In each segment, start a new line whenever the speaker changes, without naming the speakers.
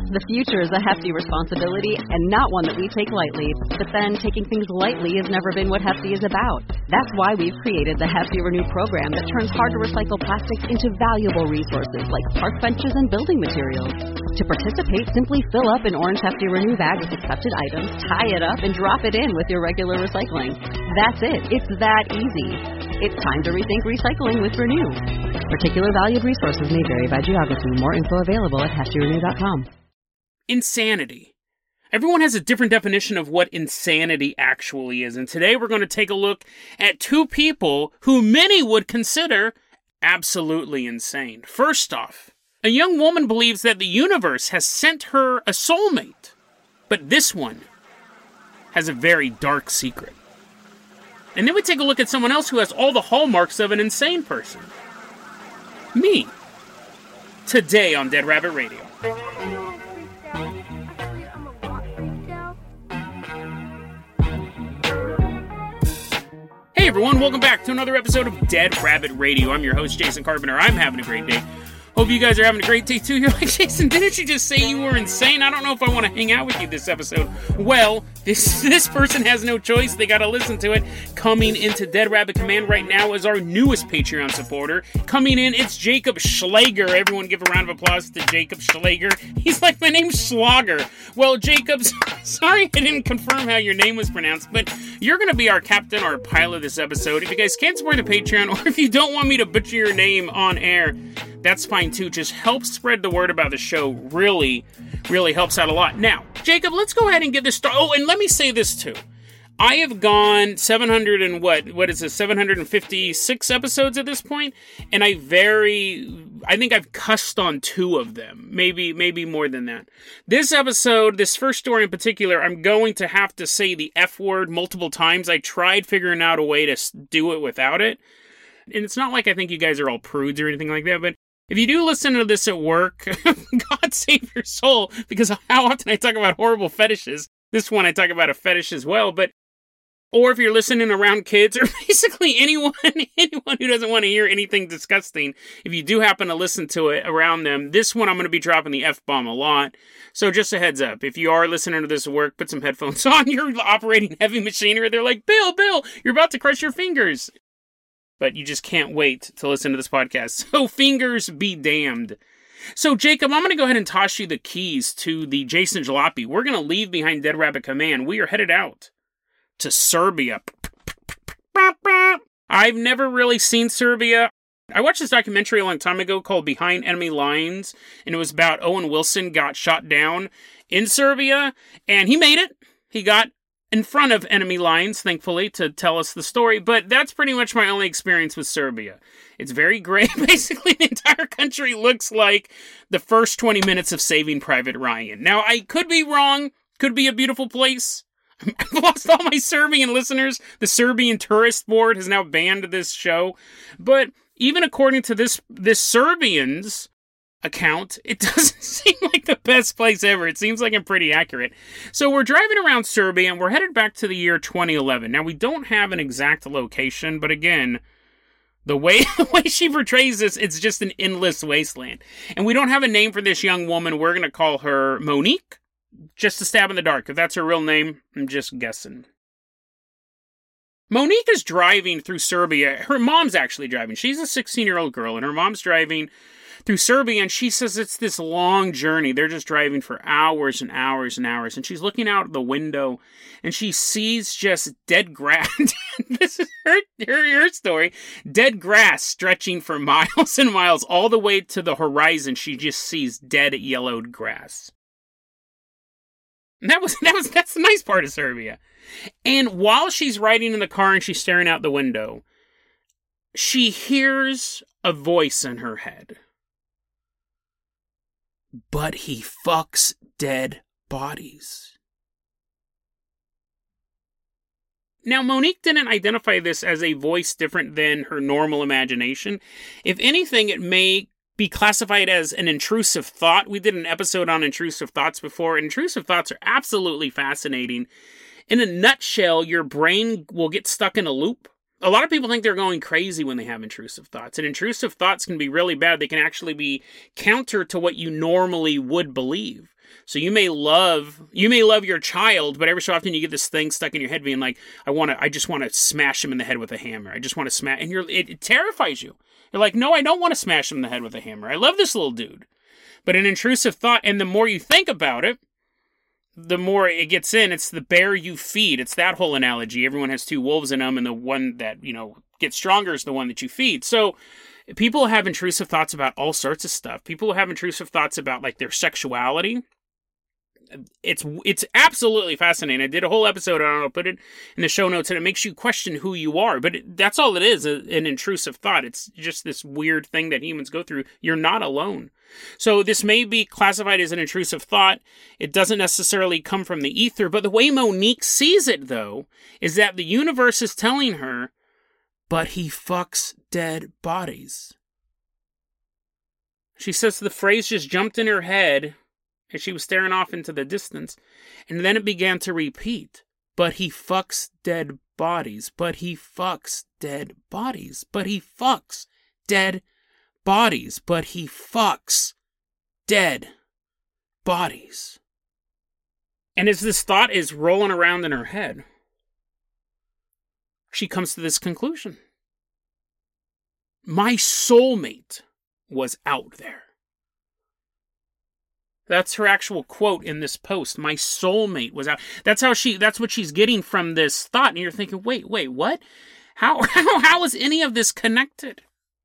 The future is a hefty responsibility and not one that we take lightly. But then, taking things lightly has never been what Hefty is about. That's why we've created the Hefty Renew program that turns hard-to-recycle plastics into valuable resources like park benches and building materials. To participate, simply fill up an orange Hefty Renew bag with accepted items, tie it up, and drop it in with your regular recycling. That's it. It's that easy. It's time to rethink recycling with Renew. Particular valued resources may vary by geography. More info available at heftyrenew.com.
Insanity. Everyone has a different definition of what insanity actually is, and today we're going to take a look at two people who many would consider absolutely insane. First off, a young woman believes that the universe has sent her a soulmate, but this one has a very dark secret. And then we take a look at someone else who has all the hallmarks of an insane person. Me. Today on Dead Rabbit Radio. Hey everyone, welcome back to another episode of Dead Rabbit Radio. I'm your host, Jason Carpenter. I'm having a great day. Hope you guys are having a great day too. You're like, Jason, didn't you just say you were insane? I don't know if I want to hang out with you this episode. Well, this person has no choice. They gotta listen to it. Coming into Dead Rabbit Command right now is our newest Patreon supporter. Coming in, it's Jacob Schlager. Everyone give a round of applause to Jacob Schlager. He's like, my name's Schlager. Well, Jacob, sorry I didn't confirm how your name was pronounced, but you're gonna be our captain or pilot this episode. If you guys can't support the Patreon, or if you don't want me to butcher your name on air, that's fine too. Just help spread the word about the show. Really helps out a lot. Now, Jacob, let's go ahead and get this started. Oh, and let me say this too. I have gone 756 episodes at this point, and I think I've cussed on 2 of them. Maybe more than that. This episode, this first story in particular, I'm going to have to say the F word multiple times. I tried figuring out a way to do it without it. And it's not like I think you guys are all prudes or anything like that, but if you do listen to this at work, God save your soul, because how often I talk about horrible fetishes. This one I talk about a fetish as well, or if you're listening around kids, or basically anyone who doesn't want to hear anything disgusting, if you do happen to listen to it around them, this one I'm going to be dropping the F-bomb a lot. So just a heads up, if you are listening to this at work, put some headphones on, you're operating heavy machinery, they're like, Bill, you're about to crush your fingers. But you just can't wait to listen to this podcast. So fingers be damned. So Jacob, I'm going to go ahead and toss you the keys to the Jason Jalopy. We're going to leave behind Dead Rabbit Command. We are headed out to Serbia. I've never really seen Serbia. I watched this documentary a long time ago called Behind Enemy Lines, and it was about Owen Wilson got shot down in Serbia, and he made it. He got in front of enemy lines, thankfully, to tell us the story, but that's pretty much my only experience with Serbia. It's very gray. Basically, the entire country looks like the first 20 minutes of Saving Private Ryan. Now, I could be wrong. Could be a beautiful place. I've lost all my Serbian listeners. The Serbian Tourist Board has now banned this show. But even according to this Serbians account, it doesn't seem like the best place ever. It seems like I'm pretty accurate. So we're driving around Serbia, and we're headed back to the year 2011. Now, we don't have an exact location, but again, the way she portrays this, it's just an endless wasteland. And we don't have a name for this young woman. We're going to call her Monique. Just a stab in the dark. If that's her real name, I'm just guessing. Monique is driving through Serbia. Her mom's actually driving. She's a 16-year-old girl, and her mom's driving through Serbia, and she says it's this long journey. They're just driving for hours and hours and hours, and she's looking out the window, and she sees just dead grass. This is her story. Dead grass stretching for miles and miles, all the way to the horizon. She just sees dead yellowed grass. And that's the nice part of Serbia. And while she's riding in the car and she's staring out the window, she hears a voice in her head. But he fucks dead bodies. Now, Monique didn't identify this as a voice different than her normal imagination. If anything, it may be classified as an intrusive thought. We did an episode on intrusive thoughts before, and intrusive thoughts are absolutely fascinating. In a nutshell, your brain will get stuck in a loop. A lot of people think they're going crazy when they have intrusive thoughts, and intrusive thoughts can be really bad. They can actually be counter to what you normally would believe. So you may love your child, but every so often you get this thing stuck in your head being like, I just want to smash him in the head with a hammer. I just want to smash, and it terrifies you. You're like, no, I don't want to smash him in the head with a hammer. I love this little dude. But an intrusive thought, and the more you think about it, the more it gets in. It's the bear you feed. It's that whole analogy. Everyone has two wolves in them, and the one that, gets stronger is the one that you feed. So people have intrusive thoughts about all sorts of stuff. People have intrusive thoughts about like their sexuality. It's absolutely fascinating. I did a whole episode on it. I'll put it in the show notes, and it makes you question who you are. But that's all it is, an intrusive thought. It's just this weird thing that humans go through. You're not alone. So this may be classified as an intrusive thought. It doesn't necessarily come from the ether. But the way Monique sees it, though, is that the universe is telling her, but he fucks dead bodies. She says the phrase just jumped in her head as she was staring off into the distance, and then it began to repeat. But he fucks dead bodies. But he fucks dead bodies. But he fucks dead bodies. But he fucks dead bodies. And as this thought is rolling around in her head, she comes to this conclusion. My soulmate was out there. That's her actual quote in this post. My soulmate was out. That's what she's getting from this thought. And you're thinking, wait, what? How is any of this connected?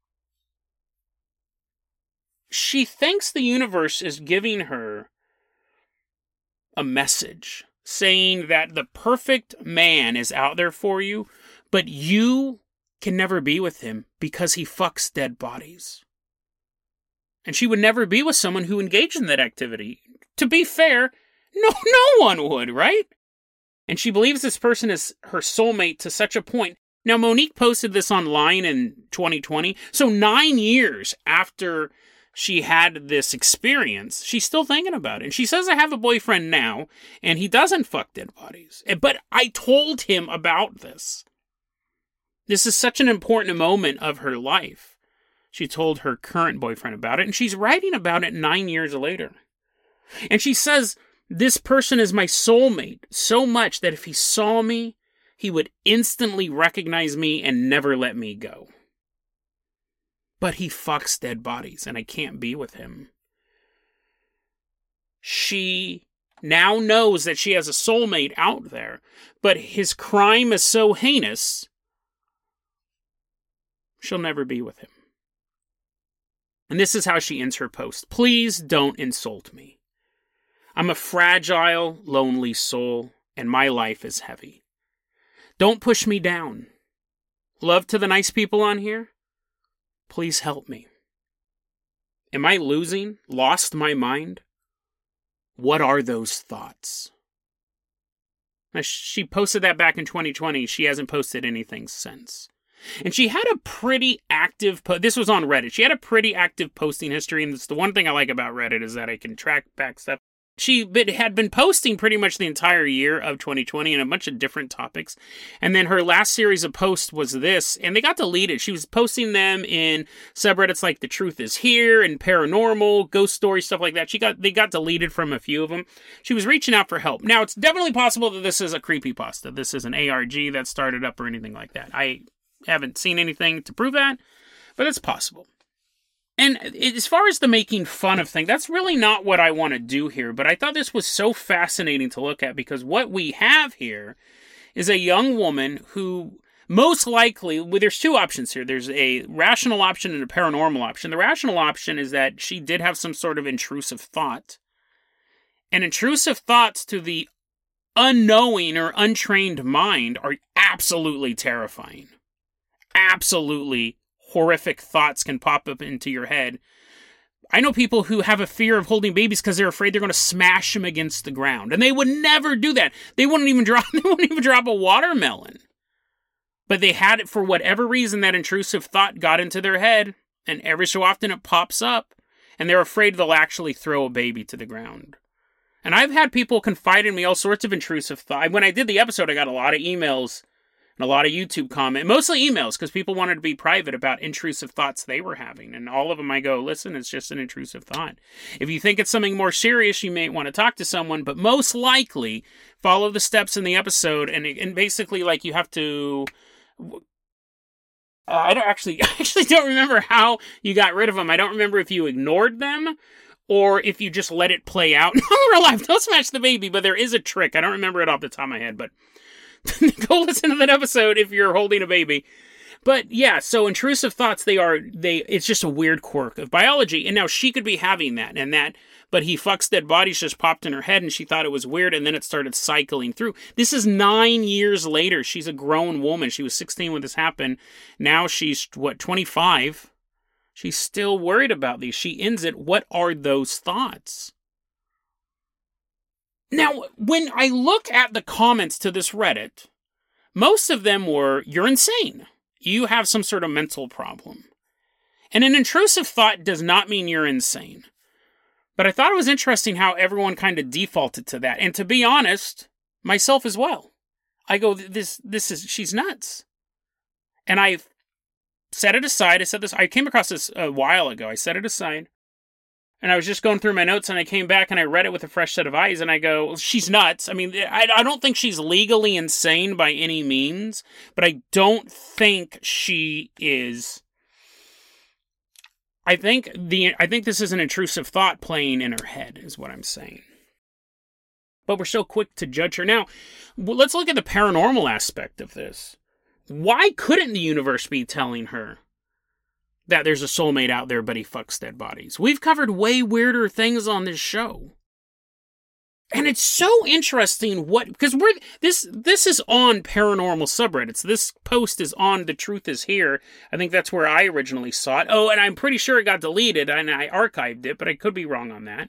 She thinks the universe is giving her a message saying that the perfect man is out there for you, but you can never be with him because he fucks dead bodies. And she would never be with someone who engaged in that activity. To be fair, no one would, right? And she believes this person is her soulmate to such a point. Now, Monique posted this online in 2020. So 9 years after she had this experience, she's still thinking about it. And she says, I have a boyfriend now, and he doesn't fuck dead bodies. But I told him about this. This is such an important moment of her life. She told her current boyfriend about it, and she's writing about it 9 years later. And she says, this person is my soulmate so much that if he saw me, he would instantly recognize me and never let me go. But he fucks dead bodies, and I can't be with him. She now knows that she has a soulmate out there, but his crime is so heinous, she'll never be with him. And this is how she ends her post. Please don't insult me. I'm a fragile, lonely soul, and my life is heavy. Don't push me down. Love to the nice people on here. Please help me. Am I lost my mind? What are those thoughts? Now, she posted that back in 2020. She hasn't posted anything since. And she had a pretty active, this was on Reddit. She had a pretty active posting history, and it's the one thing I like about Reddit is that I can track back stuff. She had been posting pretty much the entire year of 2020 and a bunch of different topics. And then her last series of posts was this, and they got deleted. She was posting them in subreddits like The Truth Is Here and Paranormal, Ghost Stories, stuff like that. They got deleted from a few of them. She was reaching out for help. Now, it's definitely possible that this is a creepypasta. This is an ARG that started up or anything like that. I haven't seen anything to prove that, but it's possible. And as far as the making fun of thing, that's really not what I want to do here, but I thought this was so fascinating to look at because what we have here is a young woman who most likely, well, there's two options here. There's a rational option and a paranormal option. The rational option is that she did have some sort of intrusive thought. And intrusive thoughts to the unknowing or untrained mind are absolutely terrifying. Absolutely horrific thoughts can pop up into your head. I know people who have a fear of holding babies because they're afraid they're going to smash them against the ground. And they would never do that. They wouldn't even drop a watermelon. But they had it for whatever reason, that intrusive thought got into their head, and every so often it pops up, and they're afraid they'll actually throw a baby to the ground. And I've had people confide in me all sorts of intrusive thoughts. When I did the episode, I got a lot of emails And a lot of YouTube comment, mostly emails, because people wanted to be private about intrusive thoughts they were having. And all of them I go, listen, it's just an intrusive thought. If you think it's something more serious, you may want to talk to someone, but most likely follow the steps in the episode. And basically, like, you have to... I actually don't remember how you got rid of them. I don't remember if you ignored them or if you just let it play out. In real life, don't smash the baby, but there is a trick. I don't remember it off the top of my head, but go listen to that episode if you're holding a baby. But yeah, so intrusive thoughts, it's just a weird quirk of biology. And now she could be having that, but he fucks dead bodies just popped in her head and she thought it was weird, and then it started cycling through. This is 9 years later. She's a grown woman. She was 16 when this happened. Now she's, 25? She's still worried about these. She ends it. What are those thoughts? Now, when I look at the comments to this Reddit, most of them were, you're insane. You have some sort of mental problem. And an intrusive thought does not mean you're insane. But I thought it was interesting how everyone kind of defaulted to that. And to be honest, myself as well. I go, she's nuts. And I set it aside. I came across this a while ago. I set it aside. And I was just going through my notes and I came back and I read it with a fresh set of eyes and I go, well, she's nuts. I mean, I don't think she's legally insane by any means, but I don't think she is. I think this is an intrusive thought playing in her head, is what I'm saying. But we're so quick to judge her. Now, let's look at the paranormal aspect of this. Why couldn't the universe be telling her that there's a soulmate out there, but he fucks dead bodies? We've covered way weirder things on this show. And it's so interesting because this is on paranormal subreddits. This post is on The Truth Is Here. I think that's where I originally saw it. Oh, and I'm pretty sure it got deleted and I archived it, but I could be wrong on that.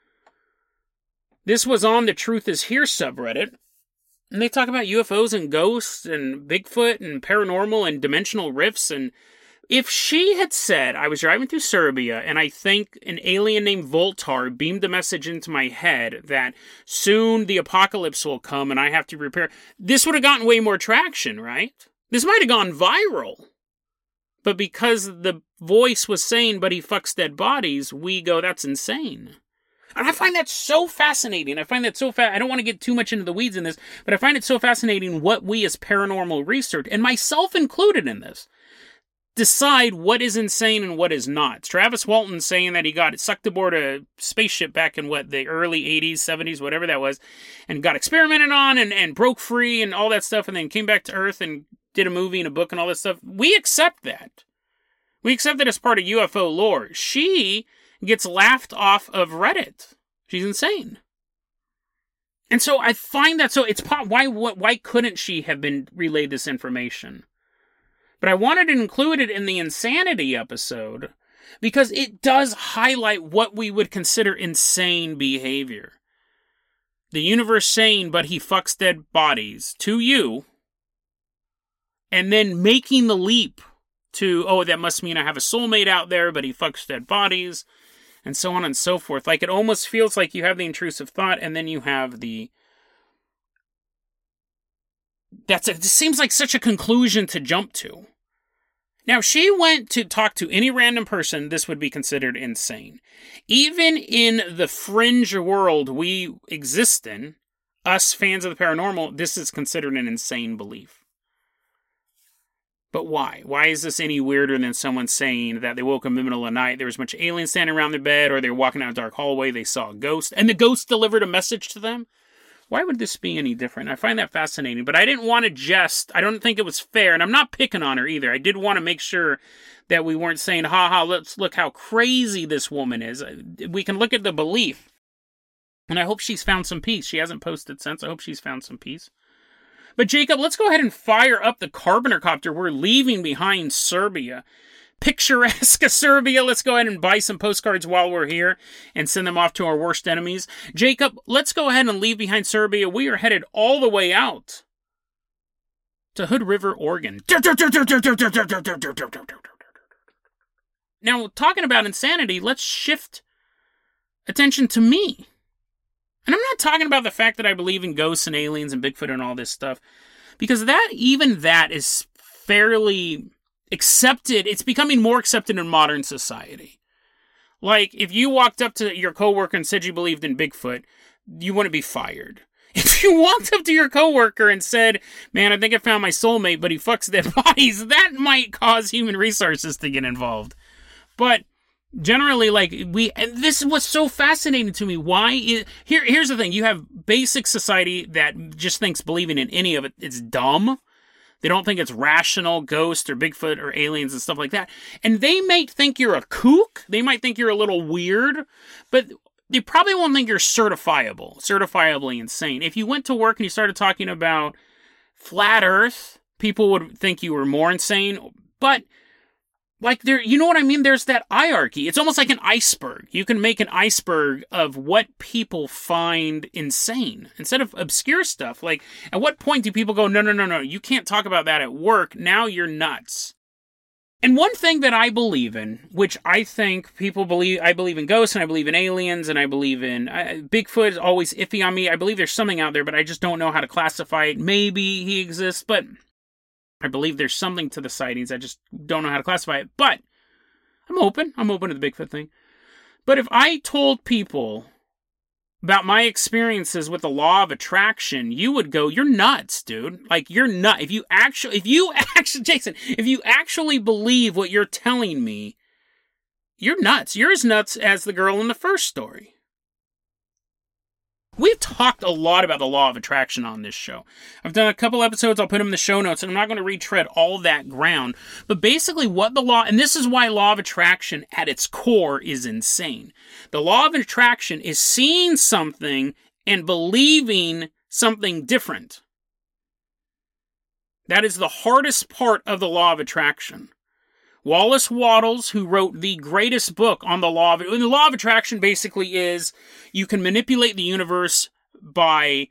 This was on The Truth Is Here subreddit. And they talk about UFOs and ghosts and Bigfoot and paranormal and dimensional rifts. And if she had said, I was driving through Serbia and I think an alien named Voltar beamed a message into my head that soon the apocalypse will come and I have to repair, this would have gotten way more traction, right? This might have gone viral. But because the voice was saying, but he fucks dead bodies, we go, that's insane. And I find that so fascinating. I don't want to get too much into the weeds in this, but I find it so fascinating what we as paranormal research, and myself included in this, decide what is insane and what is not. Travis Walton saying that he got sucked aboard a spaceship back in the early 80s, 70s, whatever that was, and got experimented on and broke free and all that stuff, and then came back to Earth and did a movie and a book and all that stuff. We accept that. We accept that as part of UFO lore. She gets laughed off of Reddit. She's insane. And so I find that why couldn't she have been relayed this information? But I wanted to include it in the insanity episode because it does highlight what we would consider insane behavior. The universe saying, but he fucks dead bodies to you, and then making the leap to, oh, that must mean I have a soulmate out there, but he fucks dead bodies, and so on and so forth. Like, it almost feels like you have the intrusive thought, and then you have it seems like such a conclusion to jump to. Now, she went to talk to any random person, this would be considered insane. Even in the fringe world we exist in, us fans of the paranormal, this is considered an insane belief. But why? Why is this any weirder than someone saying that they woke up in the middle of the night, there was a bunch of aliens standing around their bed, or they were walking down a dark hallway, they saw a ghost, and the ghost delivered a message to them? Why would this be any different? I find that fascinating, but I didn't want to I don't think it was fair, and I'm not picking on her either. I did want to make sure that we weren't saying, let's look how crazy this woman is. We can look at the belief, and I hope she's found some peace. She hasn't posted since. I hope she's found some peace. But Jacob, let's go ahead and fire up the Carpenter copter. We're leaving behind Serbia. Picturesque Serbia. Let's go ahead and buy some postcards while we're here and send them off to our worst enemies. Jacob, let's go ahead and leave behind Serbia. We are headed all the way out to Hood River, Oregon. Now, talking about insanity, let's shift attention to me. And I'm not talking about the fact that I believe in ghosts and aliens and Bigfoot and all this stuff, Because that is fairly accepted. It's becoming more accepted in modern society. Like, if you walked up to your coworker and said you believed in Bigfoot, you wouldn't be fired. If you walked up to your coworker and said, man, I think I found my soulmate, but he fucks dead bodies, that might cause human resources to get involved. But generally, like, and this is what's so fascinating to me. Here's the thing. You have basic society that just thinks believing in any of it is dumb. They don't think it's rational, ghosts or Bigfoot or aliens and stuff like that. And they might think you're a kook. They might think you're a little weird, but they probably won't think you're certifiably insane. If you went to work and you started talking about flat Earth, people would think you were more insane. But like, you know what I mean? There's that hierarchy. It's almost like an iceberg. You can make an iceberg of what people find insane instead of obscure stuff. Like, at what point do people go, no, you can't talk about that at work. Now you're nuts. And one thing that I believe in, which I think people believe, I believe in ghosts and I believe in aliens and I believe in Bigfoot is always iffy on me. I believe there's something out there, but I just don't know how to classify it. Maybe he exists, but I believe there's something to the sightings. I just don't know how to classify it. But I'm open. I'm open to the Bigfoot thing. But if I told people about my experiences with the law of attraction, you would go, you're nuts, dude. Like, you're nuts. If you actually, Jason, if you actually believe what you're telling me, you're nuts. You're as nuts as the girl in the first story. We've talked a lot about the law of attraction on this show. I've done a couple episodes, I'll put them in the show notes, and I'm not going to retread all that ground. But basically what the law, and this is why law of attraction at its core is insane. The law of attraction is seeing something and believing something different. That is the hardest part of the law of attraction. Wallace Wattles, who wrote the greatest book on the law of attraction basically is you can manipulate the universe by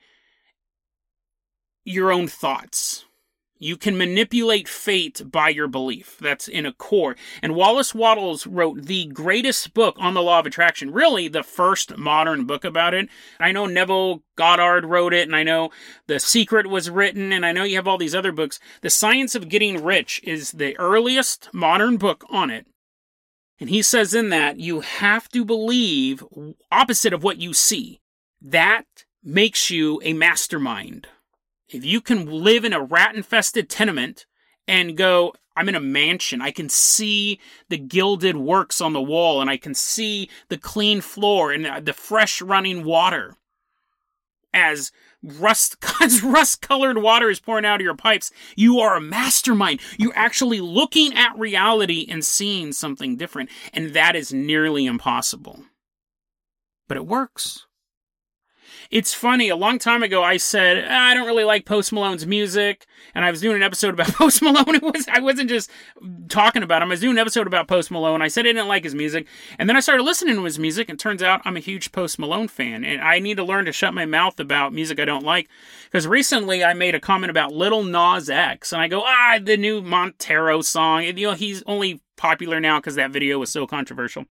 your own thoughts. You can manipulate fate by your belief. That's in a core. And Wallace Wattles wrote the greatest book on the law of attraction, really the first modern book about it. I know Neville Goddard wrote it, and I know The Secret was written, and I know you have all these other books. The Science of Getting Rich is the earliest modern book on it. And he says in that, you have to believe opposite of what you see. That makes you a mastermind. If you can live in a rat-infested tenement and go, I'm in a mansion, I can see the gilded works on the wall, and I can see the clean floor and the fresh running water as rust-colored water is pouring out of your pipes, you are a mastermind. You're actually looking at reality and seeing something different, and that is nearly impossible. But it works. It's funny, a long time ago I said, I don't really like Post Malone's music, and I was doing an episode about Post Malone. I wasn't just talking about him, I was doing an episode about Post Malone. I said I didn't like his music, and then I started listening to his music, and it turns out I'm a huge Post Malone fan, and I need to learn to shut my mouth about music I don't like, because recently I made a comment about Lil Nas X, and I go, the new Montero song, and, he's only popular now because that video was so controversial.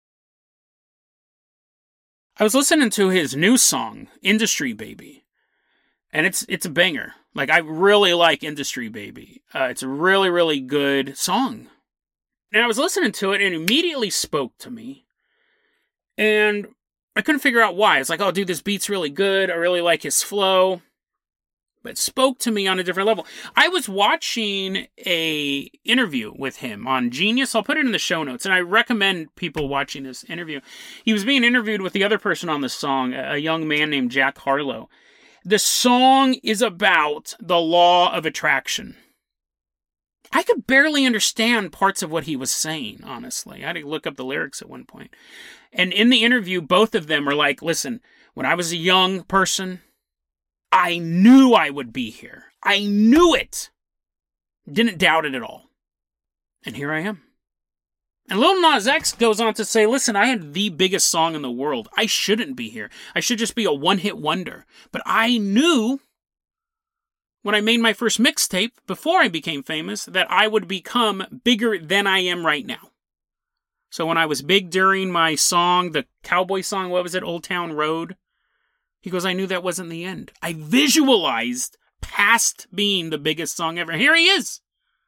I was listening to his new song, Industry Baby, and it's a banger. Like, I really like Industry Baby. It's a really, really good song. And I was listening to it, and it immediately spoke to me. And I couldn't figure out why. It's like, oh, dude, this beat's really good. I really like his flow. But it spoke to me on a different level. I was watching a interview with him on Genius. I'll put it in the show notes, and I recommend people watching this interview. He was being interviewed with the other person on the song, a young man named Jack Harlow. The song is about the law of attraction. I could barely understand parts of what he was saying, honestly. I had to look up the lyrics at one point. And in the interview, both of them were like, listen, when I was a young person, I knew I would be here. I knew it. Didn't doubt it at all. And here I am. And Lil Nas X goes on to say, listen, I had the biggest song in the world. I shouldn't be here. I should just be a one-hit wonder. But I knew when I made my first mixtape, before I became famous, that I would become bigger than I am right now. So when I was big during my song, the cowboy song, what was it, Old Town Road? He goes, I knew that wasn't the end. I visualized past being the biggest song ever. Here he is.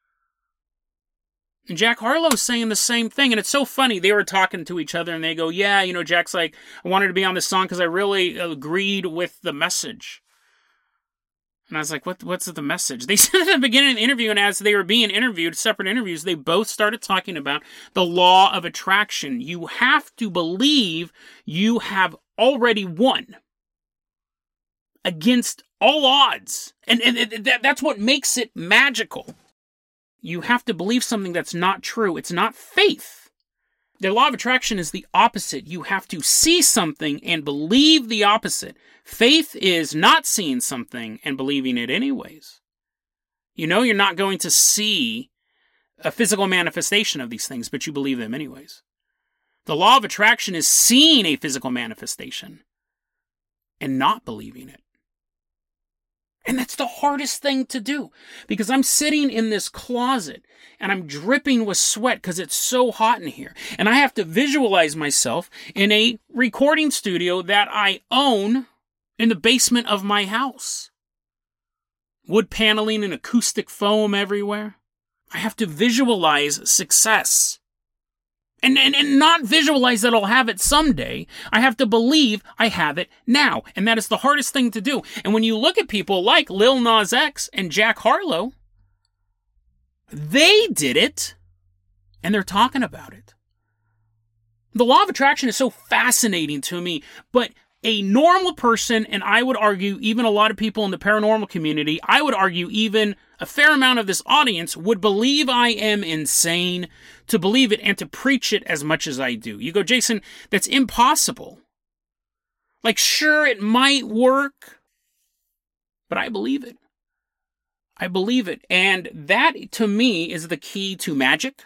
And Jack Harlow's saying the same thing. And it's so funny. They were talking to each other and they go, yeah, Jack's like, I wanted to be on this song because I really agreed with the message. And I was like, what's the message? They said at the beginning of the interview, and as they were being interviewed, separate interviews, they both started talking about the law of attraction. You have to believe you have already won against all odds. And that's what makes it magical. You have to believe something that's not true. It's not faith. The law of attraction is the opposite. You have to see something and believe the opposite. Faith is not seeing something and believing it anyways. You're not going to see a physical manifestation of these things, but you believe them anyways. The law of attraction is seeing a physical manifestation and not believing it. And that's the hardest thing to do, because I'm sitting in this closet and I'm dripping with sweat because it's so hot in here. And I have to visualize myself in a recording studio that I own in the basement of my house. Wood paneling and acoustic foam everywhere. I have to visualize success. And not visualize that I'll have it someday. I have to believe I have it now. And that is the hardest thing to do. And when you look at people like Lil Nas X and Jack Harlow, they did it, and they're talking about it. The law of attraction is so fascinating to me, but a normal person, and I would argue even a lot of people in the paranormal community, I would argue even a fair amount of this audience would believe I am insane to believe it and to preach it as much as I do. You go, Jason, that's impossible. Like, sure, it might work, but I believe it. I believe it. And that, to me, is the key to magic.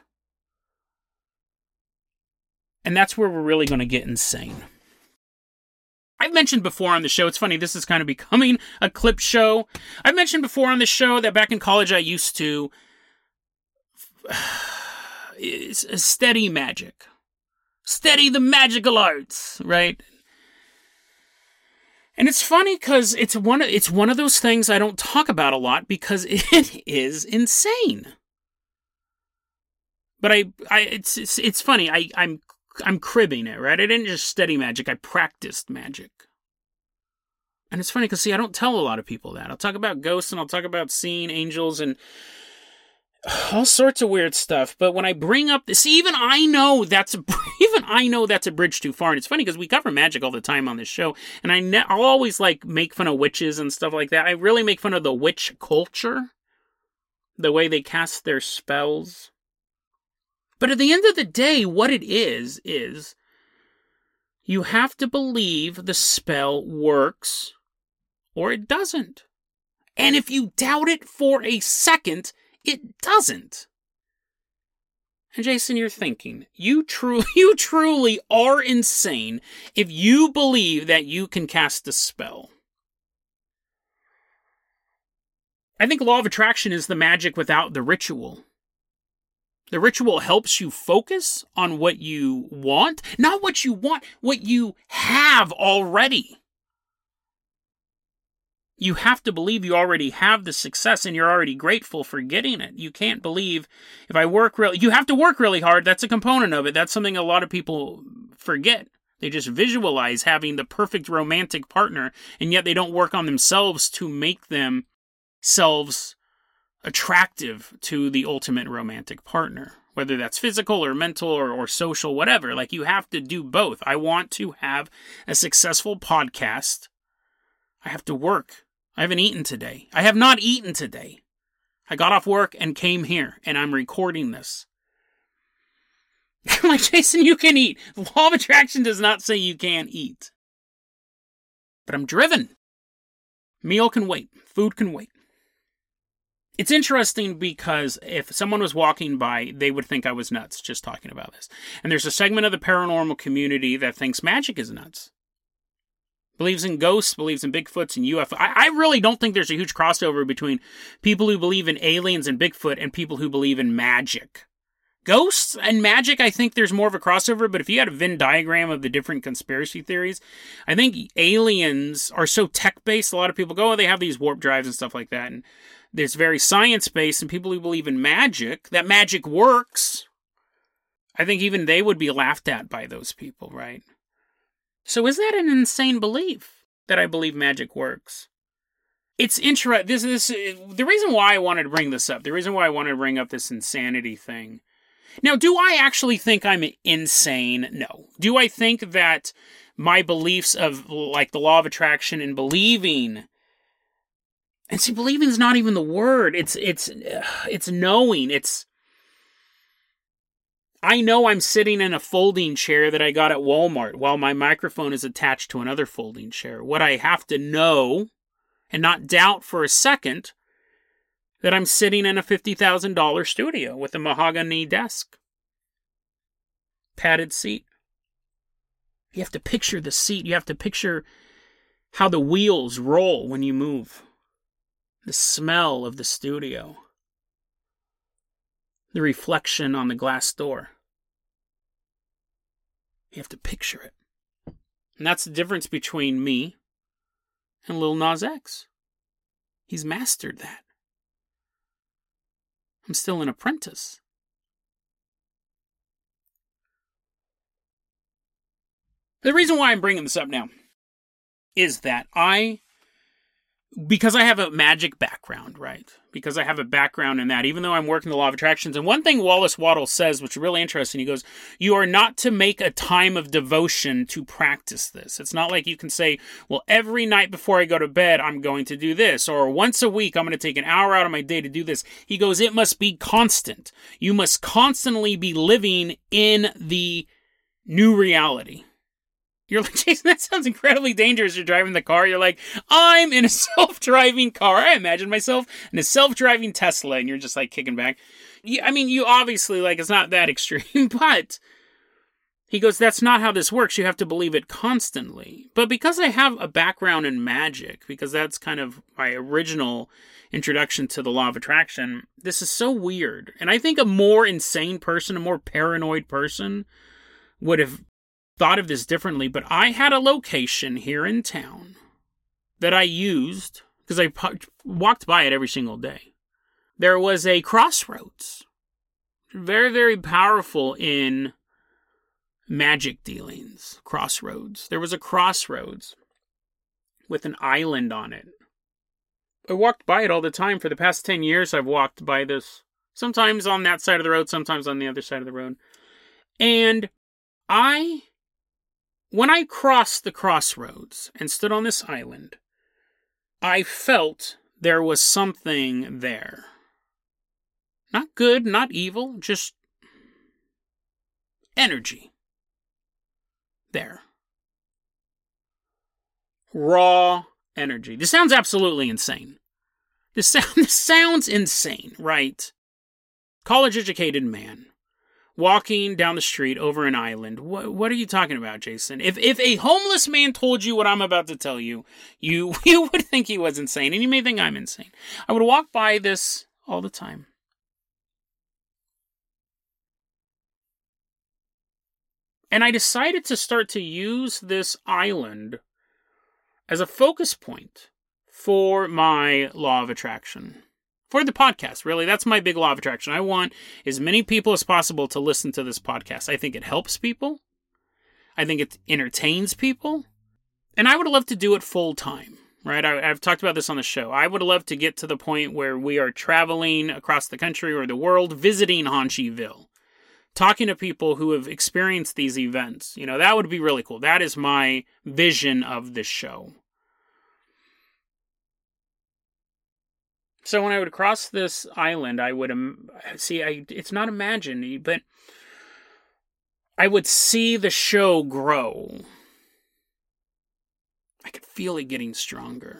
And that's where we're really going to get insane. I've mentioned before on the show, it's funny, this is kind of becoming a clip show. I've mentioned before on the show that back in college I used to study magic. Study the magical arts, right? And it's funny because it's one of those things I don't talk about a lot because it is insane. But it's funny. I'm cribbing it, right? I didn't just study magic. I practiced magic. And it's funny because, see, I don't tell a lot of people that. I'll talk about ghosts and I'll talk about seeing angels and all sorts of weird stuff. But when I bring up this, even I know that's a bridge too far. And it's funny because we cover magic all the time on this show. And I'll always make fun of witches and stuff like that. I really make fun of the witch culture, the way they cast their spells. But at the end of the day, what it is you have to believe the spell works or it doesn't. And if you doubt it for a second, it doesn't. And Jason, you're thinking, you truly are insane if you believe that you can cast a spell. I think law of attraction is the magic without the ritual. The ritual helps you focus on what you want, not what you want, what you have already. You have to believe you already have the success and you're already grateful for getting it. You can't believe if I work you have to work really hard. That's a component of it. That's something a lot of people forget. They just visualize having the perfect romantic partner, and yet they don't work on themselves to make themselves attractive to the ultimate romantic partner, whether that's physical or mental or social, whatever. Like, you have to do both. I want to have a successful podcast. I have to work. I haven't eaten today. I have not eaten today. I got off work and came here, and I'm recording this. I'm like, Jason, you can eat. The law of attraction does not say you can't eat. But I'm driven. Meal can wait. Food can wait. It's interesting because if someone was walking by, they would think I was nuts just talking about this. And there's a segment of the paranormal community that thinks magic is nuts. Believes in ghosts, believes in Bigfoots and UFO. I really don't think there's a huge crossover between people who believe in aliens and Bigfoot and people who believe in magic. Ghosts and magic, I think there's more of a crossover, but if you had a Venn diagram of the different conspiracy theories, I think aliens are so tech-based, a lot of people go, oh, they have these warp drives and stuff like that, and it's very science-based, and people who believe in magic, that magic works, I think even they would be laughed at by those people, right? So is that an insane belief, that I believe magic works? It's interesting. The reason why I wanted to bring this up, the reason why I wanted to bring up this insanity thing. Now, do I actually think I'm insane? No. Do I think that my beliefs of, like, the law of attraction and believing, and see, believing is not even the word. It's knowing. I know I'm sitting in a folding chair that I got at Walmart while my microphone is attached to another folding chair. What I have to know and not doubt for a second that I'm sitting in a $50,000 studio with a mahogany desk. Padded seat. You have to picture the seat. You have to picture how the wheels roll when you move. The smell of the studio. The reflection on the glass door. You have to picture it. And that's the difference between me and Lil Nas X. He's mastered that. I'm still an apprentice. The reason why I'm bringing this up now is that because I have a magic background, right? Because I have a background in that, even though I'm working the law of attractions. And one thing Wallace Waddles says, which is really interesting, he goes, you are not to make a time of devotion to practice this. It's not like you can say, well, every night before I go to bed, I'm going to do this. Or once a week, I'm going to take an hour out of my day to do this. He goes, it must be constant. You must constantly be living in the new reality. You're like, Jason, that sounds incredibly dangerous. You're driving the car. You're like, I'm in a self-driving car. I imagine myself in a self-driving Tesla, and you're just like kicking back. I mean, you obviously, like, it's not that extreme, but he goes, that's not how this works. You have to believe it constantly. But because I have a background in magic, because that's kind of my original introduction to the law of attraction, this is so weird. And I think a more insane person, a more paranoid person would have thought of this differently, but I had a location here in town that I used because I walked by it every single day. There was a crossroads, very, very powerful in magic dealings. Crossroads. There was a crossroads with an island on it. I walked by it all the time. For the past 10 years, I've walked by this, sometimes on that side of the road, sometimes on the other side of the road. And when I crossed the crossroads and stood on this island, I felt there was something there. Not good, not evil, just energy. There. Raw energy. This sounds absolutely insane. This sounds insane, right? College-educated man. Walking down the street over an island. What are you talking about, Jason? If a homeless man told you what I'm about to tell you, you would think he was insane, and you may think I'm insane. I would walk by this all the time. And I decided to start to use this island as a focus point for my law of attraction. For the podcast, really. That's my big law of attraction. I want as many people as possible to listen to this podcast. I think it helps people. I think it entertains people. And I would love to do it full time, right? I've talked about this on the show. I would love to get to the point where we are traveling across the country or the world, visiting Haunchyville, talking to people who have experienced these events. You know, that would be really cool. That is my vision of this show. So when I would cross this island, I would it's not imagined, but I would see the show grow. I could feel it getting stronger.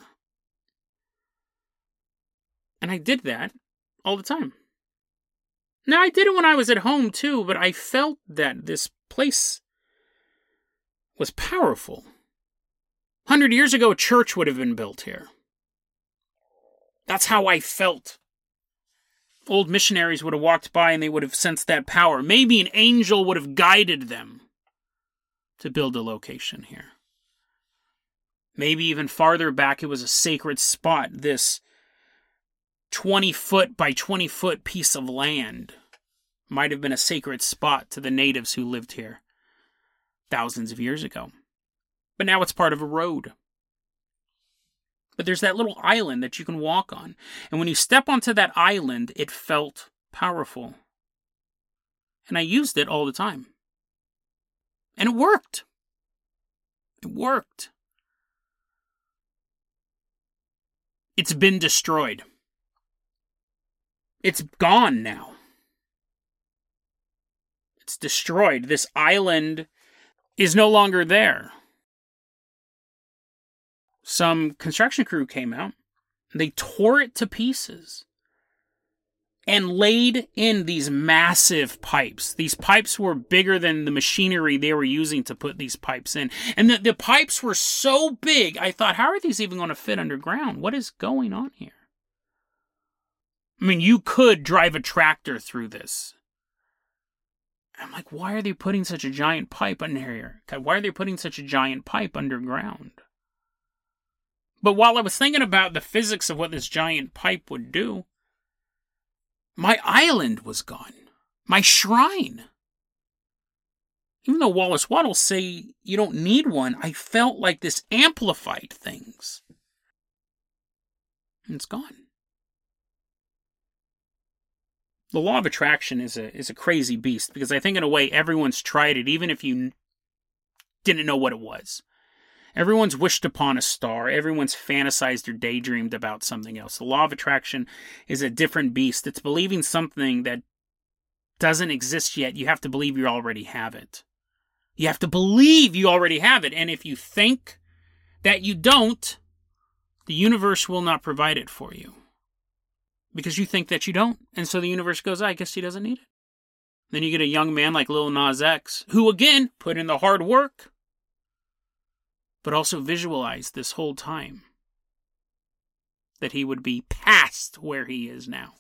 And I did that all the time. Now, I did it when I was at home too, but I felt that this place was powerful. 100 years ago, a church would have been built here. That's how I felt old missionaries would have walked by and they would have sensed that power. Maybe an angel would have guided them to build a location here. Maybe even farther back, it was a sacred spot. This 20-foot by 20-foot piece of land might have been a sacred spot to the natives who lived here thousands of years ago. But now it's part of a road. But there's that little island that you can walk on. And when you step onto that island, it felt powerful. And I used it all the time. And it worked. It worked. It's been destroyed. It's gone now. It's destroyed. This island is no longer there. Some construction crew came out. They tore it to pieces and laid in these massive pipes. These pipes were bigger than the machinery they were using to put these pipes in. And the pipes were so big, I thought, how are these even going to fit underground? What is going on here? I mean, you could drive a tractor through this. I'm like, why are they putting such a giant pipe under here? Why are they putting such a giant pipe underground? But while I was thinking about the physics of what this giant pipe would do, my island was gone. My shrine. Even though Wallace Waddles say you don't need one, I felt like this amplified things. And it's gone. The law of attraction is a crazy beast, because I think in a way everyone's tried it, even if you didn't know what it was. Everyone's wished upon a star. Everyone's fantasized or daydreamed about something else. The law of attraction is a different beast. It's believing something that doesn't exist yet. You have to believe you already have it. You have to believe you already have it. And if you think that you don't, the universe will not provide it for you. Because you think that you don't. And so the universe goes, I guess he doesn't need it. Then you get a young man like Lil Nas X, who again put in the hard work, but also visualized this whole time that he would be past where he is now.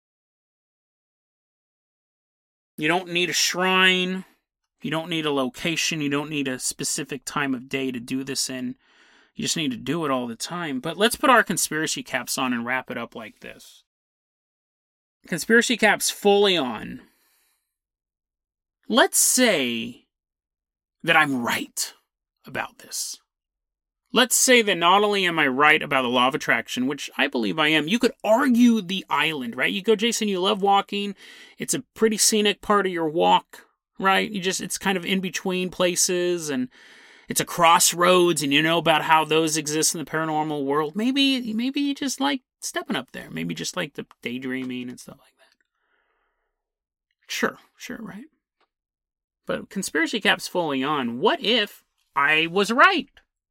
You don't need a shrine. You don't need a location. You don't need a specific time of day to do this in. You just need to do it all the time. But let's put our conspiracy caps on and wrap it up like this. Conspiracy caps fully on. Let's say that I'm right about this. Let's say that not only am I right about the law of attraction, which I believe I am, you could argue the island, right? You go, Jason, you love walking. It's a pretty scenic part of your walk, right? It's kind of in between places, and it's a crossroads, and you know about how those exist in the paranormal world. Maybe you just like stepping up there. Maybe just like the daydreaming and stuff like that. Sure, right? But conspiracy caps fully on. What if I was right?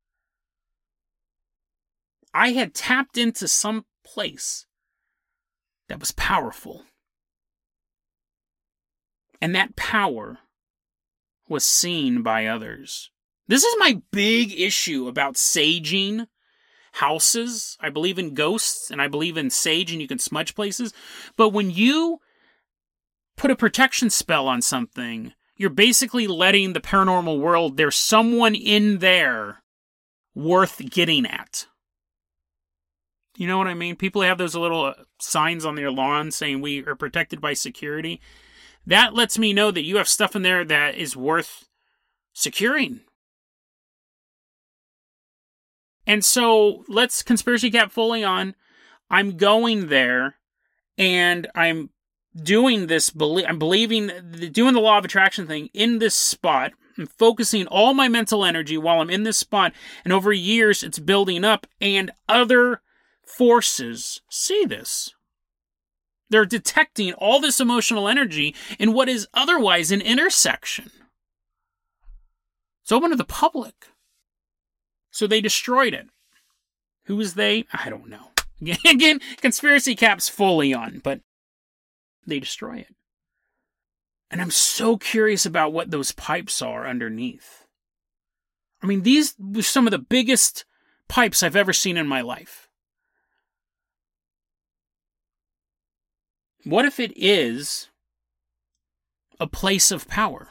I had tapped into some place that was powerful. And that power was seen by others. This is my big issue about saging houses. I believe in ghosts, and I believe in sage, and you can smudge places. But when you put a protection spell on something, you're basically letting the paranormal world, there's someone in there worth getting at. You know what I mean? People have those little signs on their lawn saying we are protected by security. That lets me know that you have stuff in there that is worth securing. And so let's conspiracy cap fully on. I'm going there and I'm doing this. I'm doing the law of attraction thing in this spot. I'm focusing all my mental energy while I'm in this spot. And over years, it's building up, and other forces see this. They're detecting all this emotional energy in what is otherwise an intersection. It's open to the public. So they destroyed it. Who is they? I don't know. Again, conspiracy caps fully on, but they destroy it. And I'm so curious about what those pipes are underneath. I mean, these were some of the biggest pipes I've ever seen in my life. What if it is a place of power?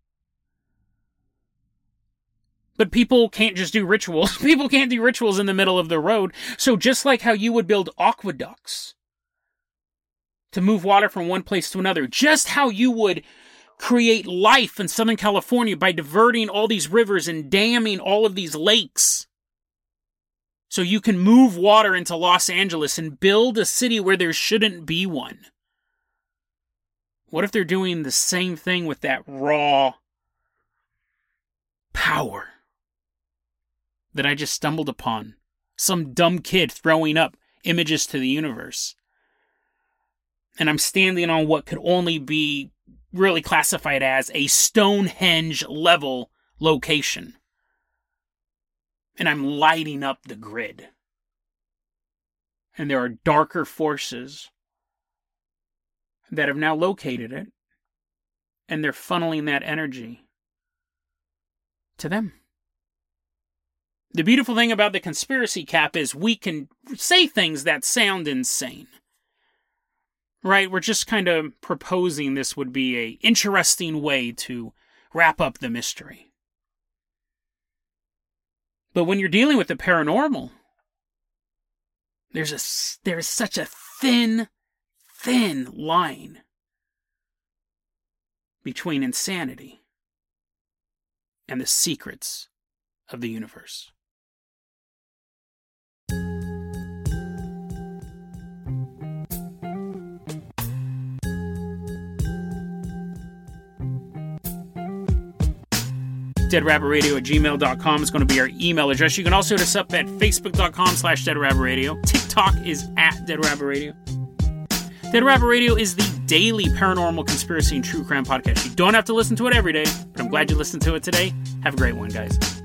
But people can't just do rituals. People can't do rituals in the middle of the road. So just like how you would build aqueducts to move water from one place to another, just how you would create life in Southern California by diverting all these rivers and damming all of these lakes so you can move water into Los Angeles and build a city where there shouldn't be one. What if they're doing the same thing with that raw power that I just stumbled upon? Some dumb kid throwing up images to the universe. And I'm standing on what could only be really classified as a Stonehenge level location. And I'm lighting up the grid. And there are darker forces that have now located it. And they're funneling that energy to them. The beautiful thing about the conspiracy cap is we can say things that sound insane. Right? We're just kind of proposing this would be an interesting way to wrap up the mystery. But when you're dealing with the paranormal, there is such a thin line between insanity and the secrets of the universe. deadrabbitradio@gmail.com is going to be our email address. You can also hit us up at facebook.com/deadrabbitradio. TikTok is @deadrabbitradio. Dead Rabbit Radio is the daily paranormal conspiracy and true crime podcast. You don't have to listen to it every day, but I'm glad you listened to it today. Have a great one, guys.